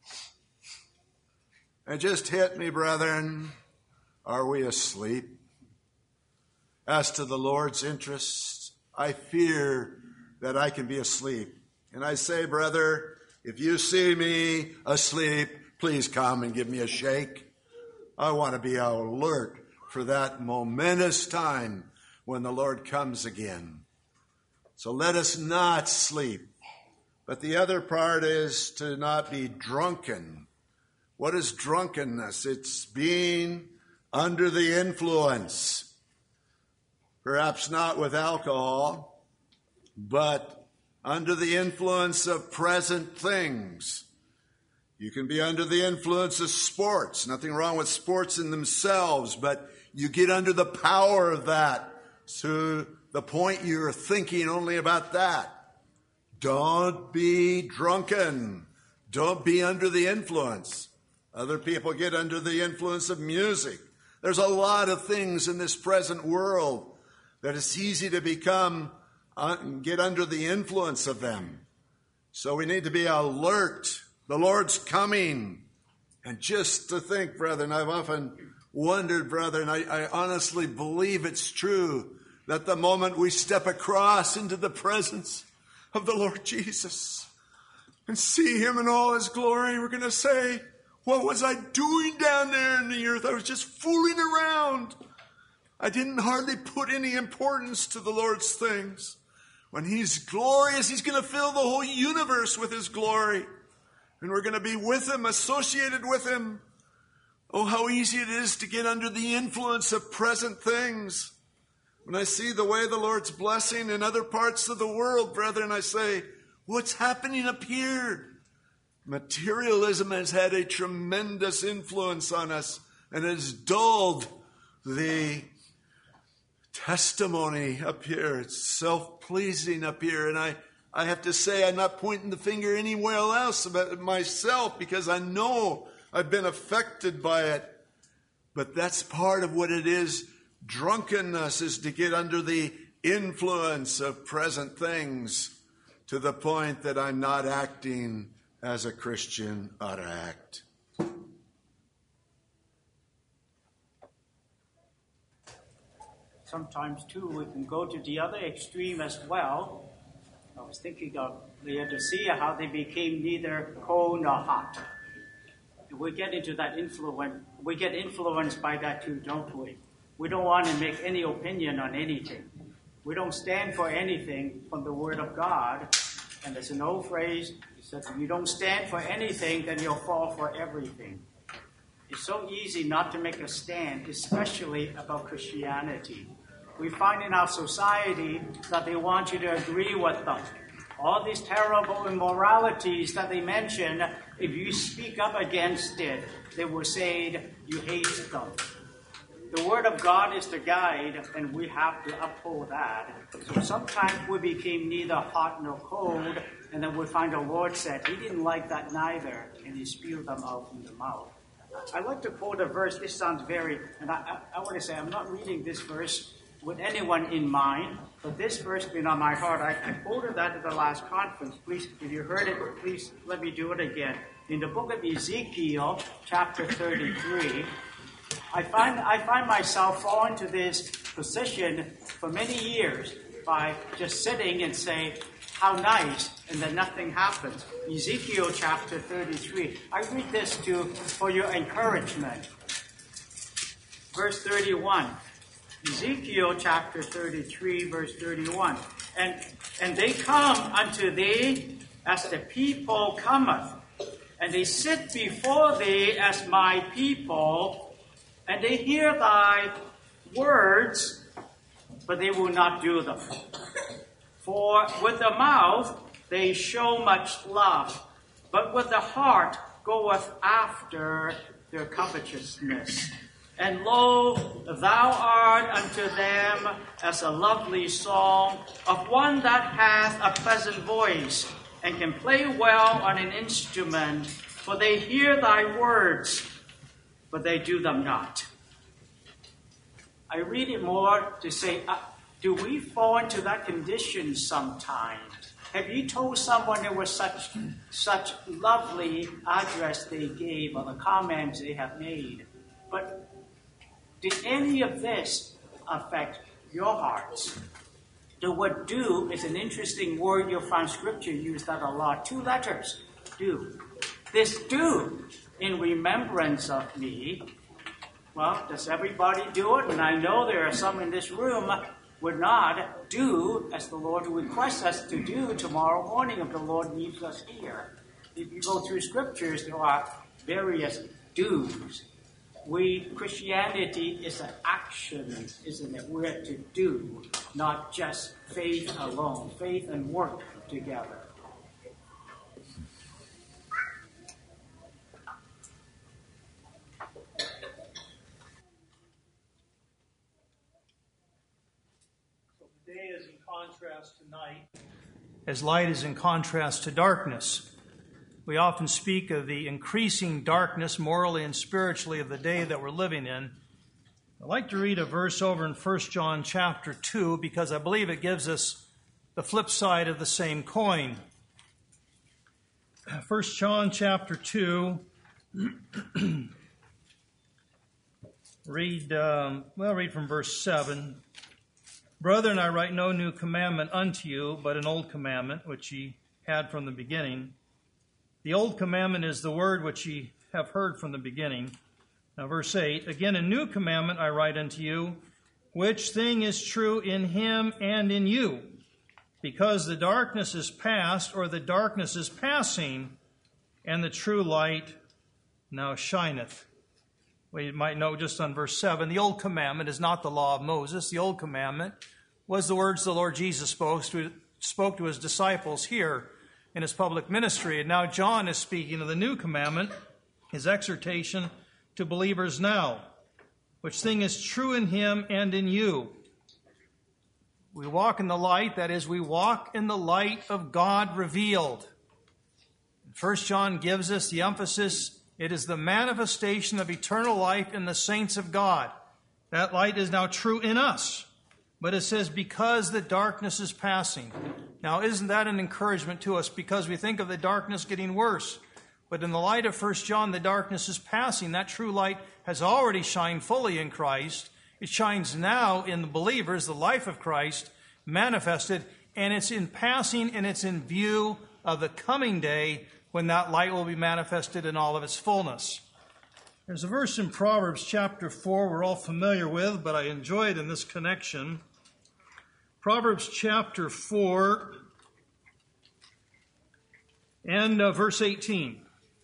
It just hit me, brethren. Are we asleep? As to the Lord's interests, I fear that I can be asleep. And I say, brother, if you see me asleep, please come and give me a shake. I want to be alert for that momentous time when the Lord comes again. So let us not sleep. But the other part is to not be drunken. What is drunkenness? It's being under the influence. Perhaps not with alcohol, but under the influence of present things. You can be under the influence of sports. Nothing wrong with sports in themselves, but you get under the power of that to the point you're thinking only about that. Don't be drunken. Don't be under the influence. Other people get under the influence of music. There's a lot of things in this present world that it's easy to get under the influence of them. So we need to be alert. The Lord's coming. And just to think, brethren, I've often wondered, brethren, I honestly believe it's true that the moment we step across into the presence of the Lord Jesus and see him in all his glory, we're going to say, what was I doing down there in the earth? I was just fooling around. I didn't hardly put any importance to the Lord's things. When he's glorious, he's going to fill the whole universe with his glory. And we're going to be with him, associated with him. Oh, how easy it is to get under the influence of present things. When I see the way the Lord's blessing in other parts of the world, brethren, I say, what's happening up here? Materialism has had a tremendous influence on us and has dulled the testimony up here. It's self-pleasing up here. And I have to say, I'm not pointing the finger anywhere else about myself because I know I've been affected by it. But that's part of what it is. Drunkenness is to get under the influence of present things to the point that I'm not acting as a Christian ought to act. Sometimes, too, we can go to the other extreme as well. I was thinking of Laodicea, how they became neither cold nor hot. We get into that influence. We get influenced by that too, don't we? We don't want to make any opinion on anything. We don't stand for anything from the Word of God. And there's an old phrase, it says, if you don't stand for anything, then you'll fall for everything. It's so easy not to make a stand, especially about Christianity. We find in our society that they want you to agree with them. All these terrible immoralities that they mention, if you speak up against it, they will say you hate them. The Word of God is the guide, and we have to uphold that. So sometimes we became neither hot nor cold, and then we find the Lord said he didn't like that neither, and he spewed them out from the mouth. I like to quote a verse. This sounds and I want to say I'm not reading this verse with anyone in mind, but this verse has been on my heart. I quoted that at the last conference. Please, if you heard it, please let me do it again. In the book of Ezekiel, chapter 33, I find myself falling to this position for many years by just sitting and saying, how nice, and then nothing happens. Ezekiel chapter 33. I read this for your encouragement. Verse 31. Ezekiel chapter 33, verse 31. And they come unto thee as the people cometh, and they sit before thee as my people, and they hear thy words, but they will not do them. For with the mouth they show much love, but with the heart goeth after their covetousness. And lo, thou art unto them as a lovely song of one that hath a pleasant voice, and can play well on an instrument, for they hear thy words, but they do them not. I read it more to say, do we fall into that condition sometimes? Have you told someone there was such lovely address they gave or the comments they have made? But did any of this affect your hearts? The word do is an interesting word. You'll find scripture use that a lot. 2 letters, do. This do, in remembrance of me. Well, does everybody do it? And I know there are some in this room would not do as the Lord requests us to do tomorrow morning if the Lord leaves us here. If you go through scriptures, there are various do's. Christianity is an action, isn't it? We're to do, not just faith alone. Faith and work together. Day is in contrast to night, as light is in contrast to darkness. We often speak of the increasing darkness morally and spiritually of the day that we're living in. I'd like to read a verse over in 1 John chapter 2 because I believe it gives us the flip side of the same coin. 1 John chapter 2, read from verse 7. Brethren, I write no new commandment unto you, but an old commandment, which ye had from the beginning. The old commandment is the word which ye have heard from the beginning. Now, verse 8, again, a new commandment I write unto you, which thing is true in him and in you, because the darkness is past, or the darkness is passing, and the true light now shineth. We might know just on verse 7, the old commandment is not the law of Moses. The old commandment was the words the Lord Jesus spoke to his disciples here in his public ministry. And now John is speaking of the new commandment, his exhortation to believers now, which thing is true in him and in you. We walk in the light, that is, we walk in the light of God revealed. 1 John gives us the emphasis, it is the manifestation of eternal life in the saints of God. That light is now true in us. But it says, because the darkness is passing. Now, isn't that an encouragement to us? Because we think of the darkness getting worse. But in the light of 1 John, the darkness is passing. That true light has already shined fully in Christ. It shines now in the believers, the life of Christ manifested, and it's in passing and it's in view of the coming day when that light will be manifested in all of its fullness. There's a verse in Proverbs chapter 4 we're all familiar with, but I enjoy it in this connection. Proverbs chapter 4 and verse 18.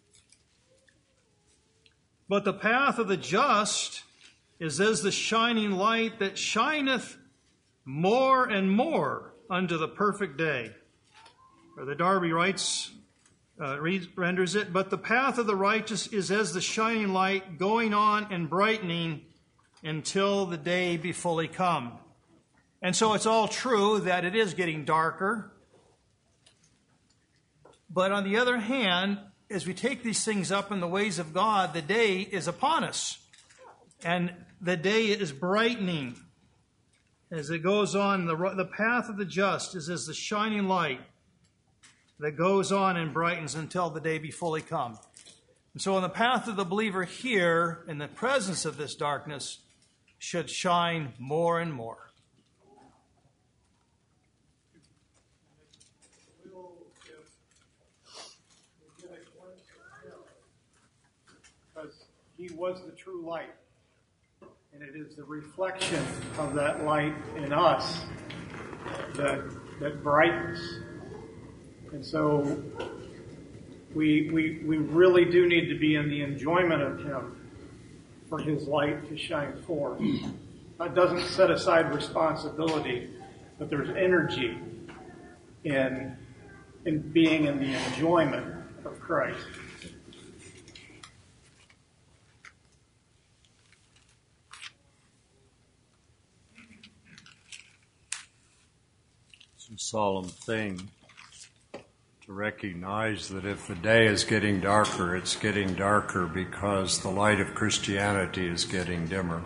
But the path of the just is as the shining light that shineth more and more unto the perfect day. Brother Darby renders it, but the path of the righteous is as the shining light going on and brightening until the day be fully come. And so it's all true that it is getting darker. But on the other hand, as we take these things up in the ways of God, the day is upon us. And the day is brightening. As it goes on, the path of the just is as the shining light that goes on and brightens until the day be fully come. And so on the path of the believer here, in the presence of this darkness, should shine more and more. Because he was the true light. And it is the reflection of that light in us that brightens. And so we really do need to be in the enjoyment of him for his light to shine forth. That doesn't set aside responsibility, but there's energy in being in the enjoyment of Christ. It's a solemn thing to recognize that if the day is getting darker, it's getting darker because the light of Christianity is getting dimmer.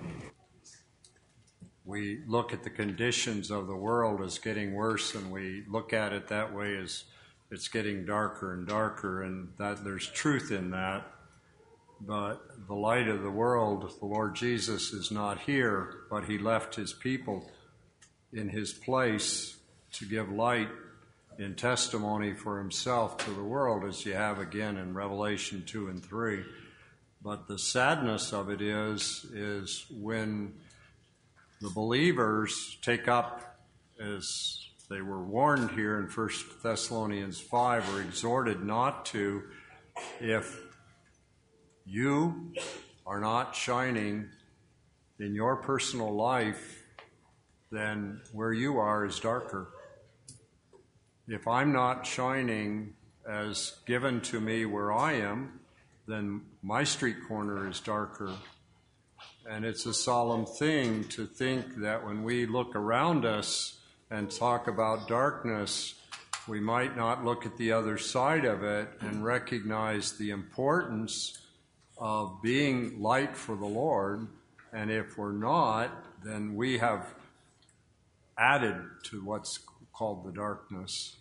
We look at the conditions of the world as getting worse, and we look at it that way as it's getting darker and darker, and that there's truth in that. But the light of the world, the Lord Jesus, is not here, but he left his people in his place to give light in testimony for himself to the world, as you have again in Revelation 2 and 3. But the sadness of it is when the believers take up, as they were warned here in 1 Thessalonians 5, or exhorted not to, if you are not shining in your personal life, then where you are is darker. If I'm not shining as given to me where I am, then my street corner is darker. And it's a solemn thing to think that when we look around us and talk about darkness, we might not look at the other side of it and recognize the importance of being light for the Lord And if we're not, then we have added to what's called the darkness.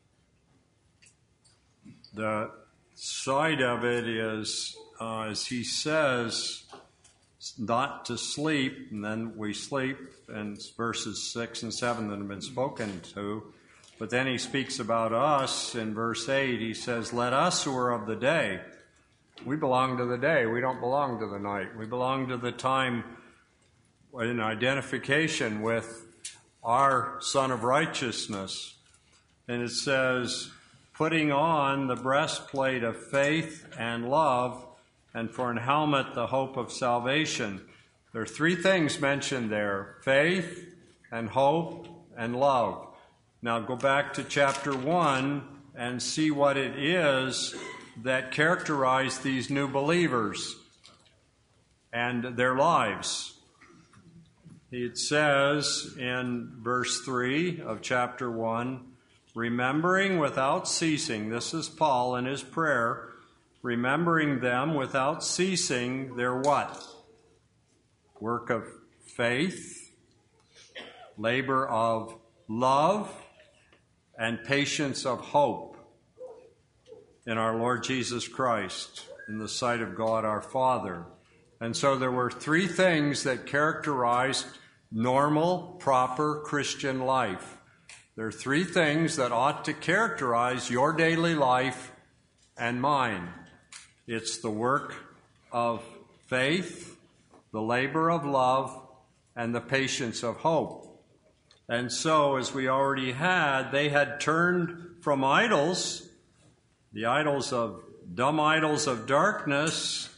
The side of it is, as he says, not to sleep, and then we sleep, and verses 6 and 7 that have been spoken to. But then he speaks about us in verse 8. He says, let us who are of the day. We belong to the day. We don't belong to the night. We belong to the time in identification with our Son of Righteousness. And it says, putting on the breastplate of faith and love, and for an helmet, the hope of salvation. There are three things mentioned there: faith and hope and love. Now go back to chapter 1 and see what it is that characterized these new believers and their lives. It says in verse 3 of chapter 1, remembering without ceasing, this is Paul in his prayer, remembering them without ceasing their what? Work of faith, labor of love, and patience of hope in our Lord Jesus Christ, in the sight of God our Father. And so there were three things that characterized normal, proper Christian life. There are three things that ought to characterize your daily life and mine. It's the work of faith, the labor of love, and the patience of hope. And so, as we already had, they had turned from idols, the idols of dumb idols of darkness,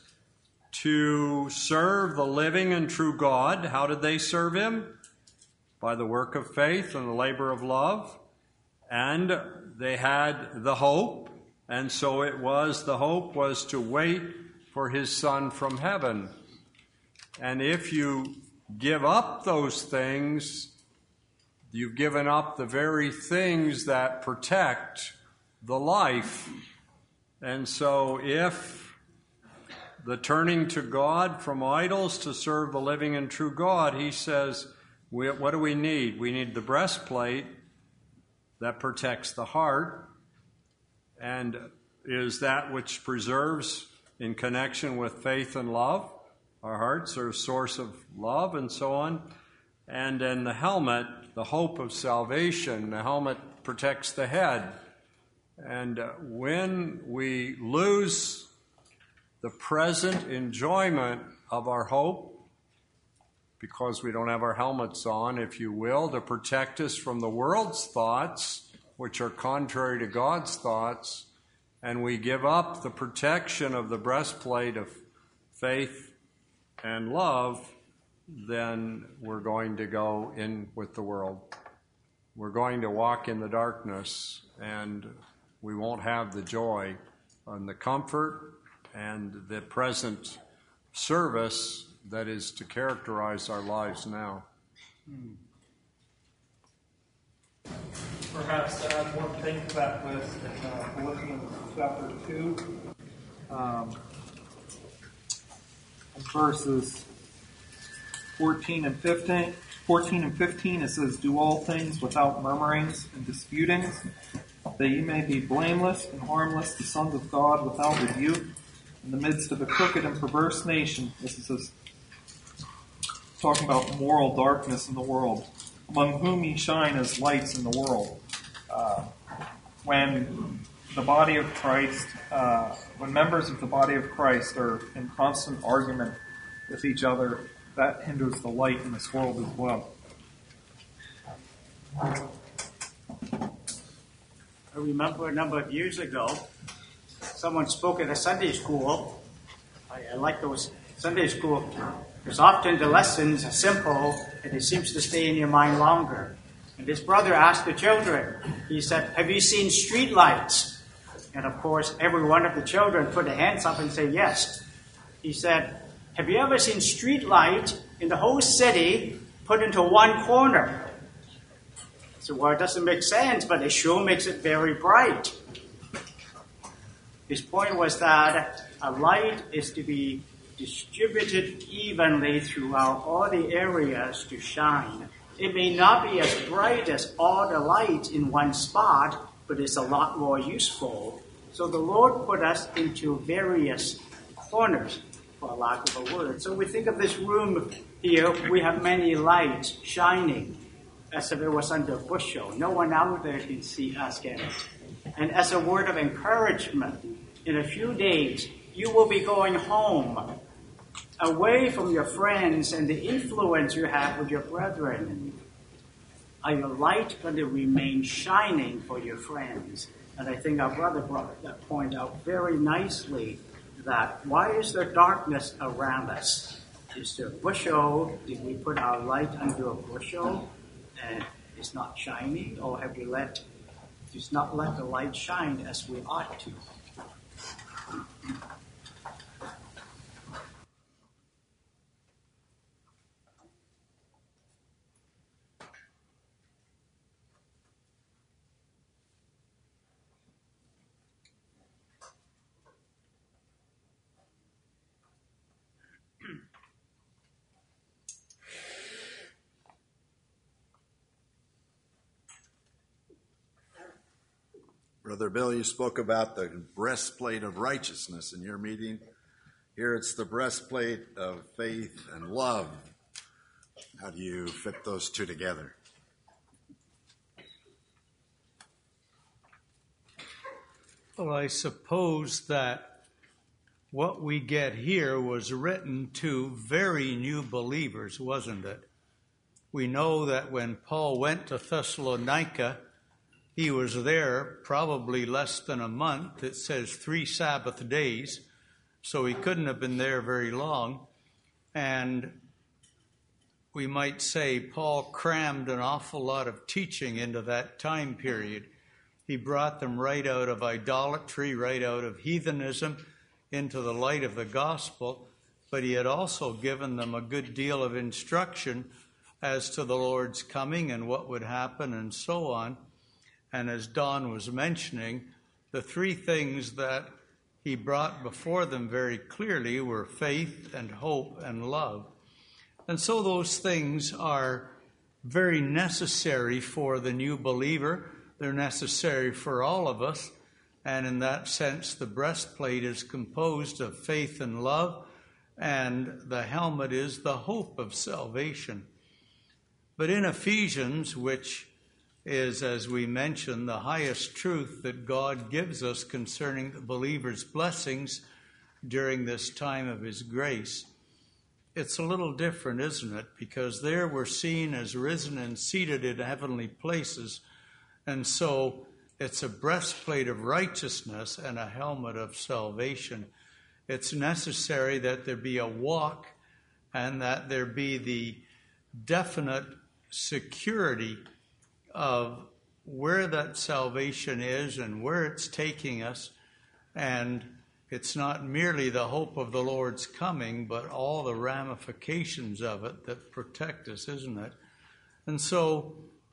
to serve the living and true God. How did they serve him? By the work of faith and the labor of love. And they had the hope. And so it was, the hope was to wait for his Son from heaven. And if you give up those things, you've given up the very things that protect the life. And so if the turning to God from idols to serve the living and true God, he says, what do we need? We need the breastplate that protects the heart and is that which preserves in connection with faith and love. Our hearts are a source of love and so on. And then the helmet, the hope of salvation. The helmet protects the head. And when we lose the present enjoyment of our hope, because we don't have our helmets on, if you will, to protect us from the world's thoughts, which are contrary to God's thoughts, and we give up the protection of the breastplate of faith and love, then we're going to go in with the world. We're going to walk in the darkness, and we won't have the joy and the comfort and the present service that is to characterize our lives now. Perhaps to add one thing to that list in Philippians chapter 2, verses 14 and 15, it says, do all things without murmurings and disputings, that ye may be blameless and harmless, the sons of God without rebuke, in the midst of a crooked and perverse nation. This is talking about moral darkness in the world, among whom ye shine as lights in the world. When the body of Christ, when members of the body of Christ are in constant argument with each other, that hinders the light in this world as well. I remember a number of years ago, someone spoke at a Sunday school. I like those Sunday school, because often the lessons are simple and it seems to stay in your mind longer. And this brother asked the children, he said, have you seen street lights? And of course, every one of the children put their hands up and said yes. He said, have you ever seen street light in the whole city put into one corner? I said, well, it doesn't make sense, but it sure makes it very bright. His point was that a light is to be distributed evenly throughout all the areas to shine. It may not be as bright as all the lights in one spot, but it's a lot more useful. So the Lord put us into various corners, for lack of a word. So we think of this room here, we have many lights shining as if it was under a bushel. No one out there can see us get it. And as a word of encouragement, in a few days, you will be going home, away from your friends and the influence you have with your brethren. Are your light going to remain shining for your friends? And I think our brother brought that point out very nicely, that why is there darkness around us? Is there a bushel? Did we put our light under a bushel and it's not shining? Or have we just not let the light shine as we ought to? Brother Bill, you spoke about the breastplate of righteousness in your meeting. Here it's the breastplate of faith and love. How do you fit those two together? Well, I suppose that what we get here was written to very new believers, wasn't it? We know that when Paul went to Thessalonica, he was there probably less than a month. It says 3 Sabbath days, so he couldn't have been there very long. And we might say Paul crammed an awful lot of teaching into that time period. He brought them right out of idolatry, right out of heathenism, into the light of the gospel, but he had also given them a good deal of instruction as to the Lord's coming and what would happen and so on. And as Don was mentioning, the 3 things that he brought before them very clearly were faith and hope and love. And so those things are very necessary for the new believer. They're necessary for all of us. And in that sense, the breastplate is composed of faith and love, and the helmet is the hope of salvation. But in Ephesians, which is, as we mentioned, the highest truth that God gives us concerning the believer's blessings during this time of his grace, it's a little different, isn't it? Because there we're seen as risen and seated in heavenly places, and so it's a breastplate of righteousness and a helmet of salvation. It's necessary that there be a walk and that there be the definite security of where that salvation is and where it's taking us. And it's not merely the hope of the Lord's coming, but all the ramifications of it that protect us, isn't it? And so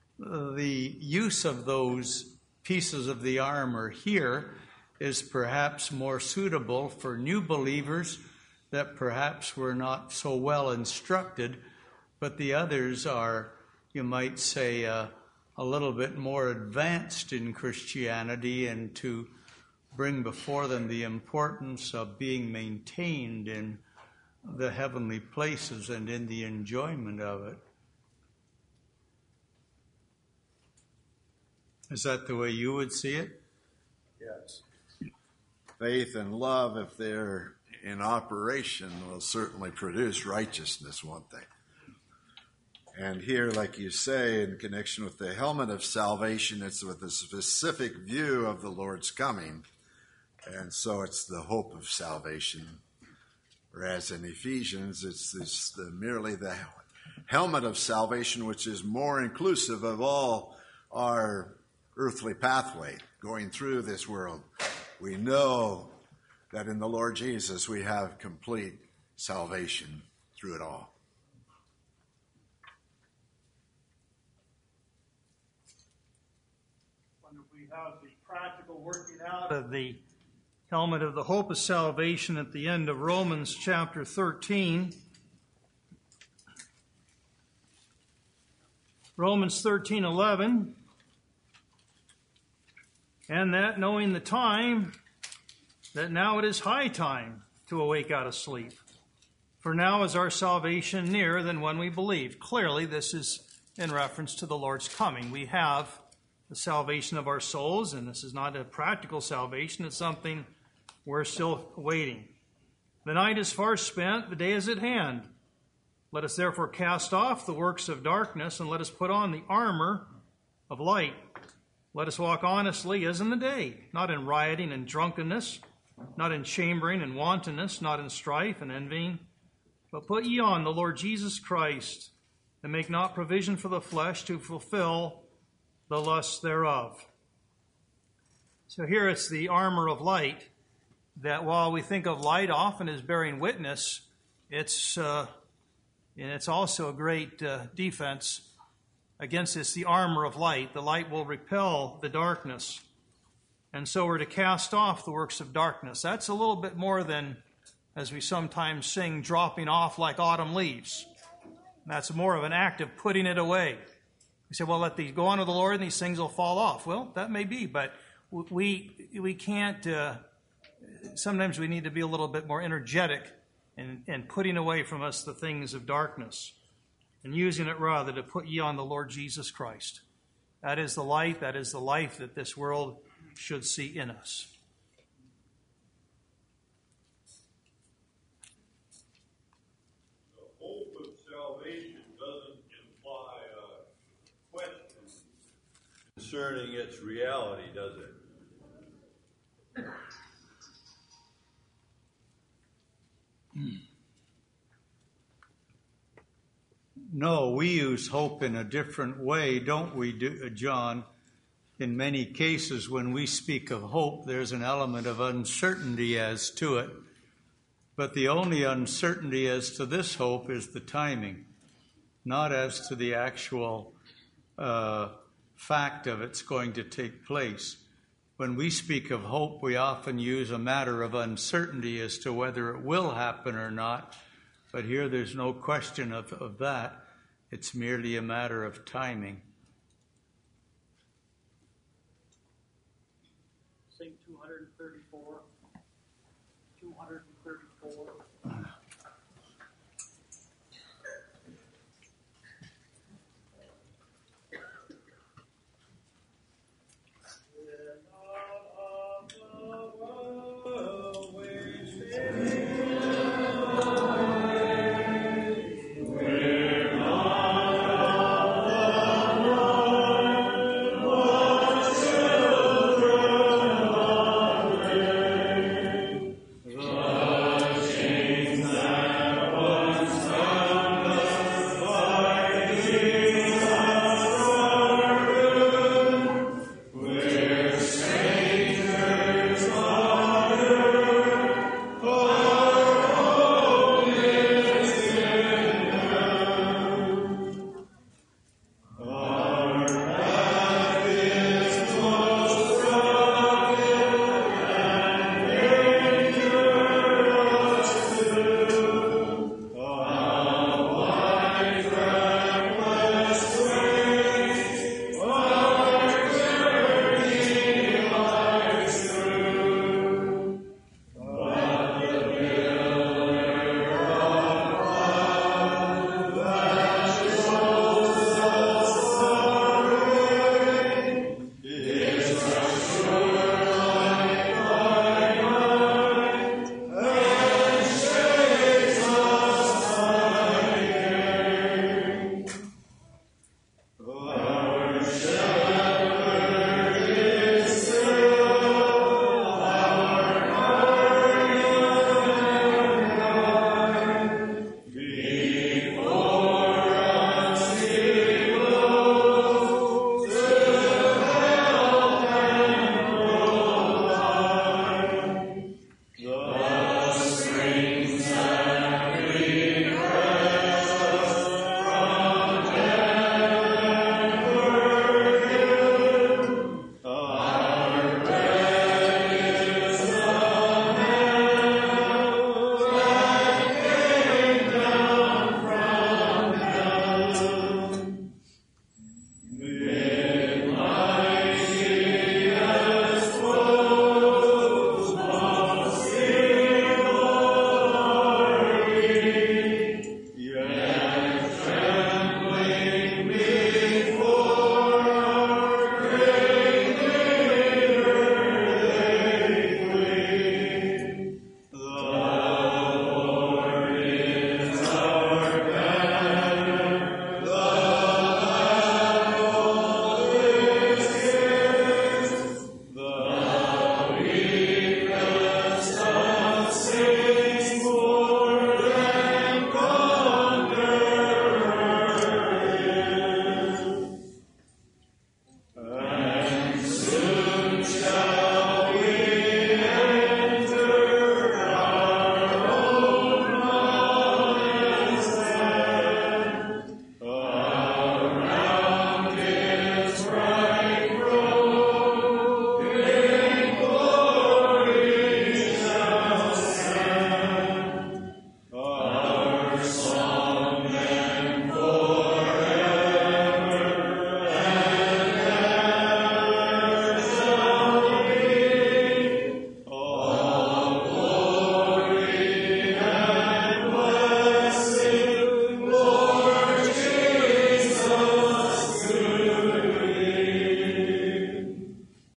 the use of those pieces of the armor here is perhaps more suitable for new believers that perhaps were not so well instructed, but the others are, you might say, a little bit more advanced in Christianity, and to bring before them the importance of being maintained in the heavenly places and in the enjoyment of it. Is that the way you would see it? Yes. Faith and love, if they're in operation, will certainly produce righteousness, won't they? And here, like you say, in connection with the helmet of salvation, it's with a specific view of the Lord's coming. And so it's the hope of salvation. Whereas in Ephesians, it's merely the helmet of salvation, which is more inclusive of all our earthly pathway going through this world. We know that in the Lord Jesus we have complete salvation through it all. When we have the practical working out of the helmet of the hope of salvation at the end of Romans chapter 13. Romans 13:11. And that knowing the time, that now it is high time to awake out of sleep. For now is our salvation nearer than when we believed. Clearly, this is in reference to the Lord's coming. We have the salvation of our souls, and this is not a practical salvation. It's something we're still waiting. The night is far spent, the day is at hand. Let us therefore cast off the works of darkness, and let us put on the armor of light. Let us walk honestly as in the day, not in rioting and drunkenness, not in chambering and wantonness, not in strife and envying, but put ye on the Lord Jesus Christ, and make not provision for the flesh to fulfill the lusts thereof. So here it's the armor of light, that while we think of light often as bearing witness, it's also a great defense against this, the armor of light. The light will repel the darkness. And so we're to cast off the works of darkness. That's a little bit more than, as we sometimes sing, dropping off like autumn leaves. That's more of an act of putting it away. We say, well, let these go on to the Lord and these things will fall off. Well, that may be, but we can't, sometimes we need to be a little bit more energetic in putting away from us the things of darkness and using it rather to put ye on the Lord Jesus Christ. That is the light, that is the life that this world should see in us. The hope of salvation doesn't imply a question concerning its reality, does it? No, we use hope in a different way, don't we, John? In many cases, when we speak of hope, there's an element of uncertainty as to it. But the only uncertainty as to this hope is the timing, not as to the actual fact of it's going to take place. When we speak of hope, we often use a matter of uncertainty as to whether it will happen or not. But here there's no question of that. It's merely a matter of timing. Sing 234. 234.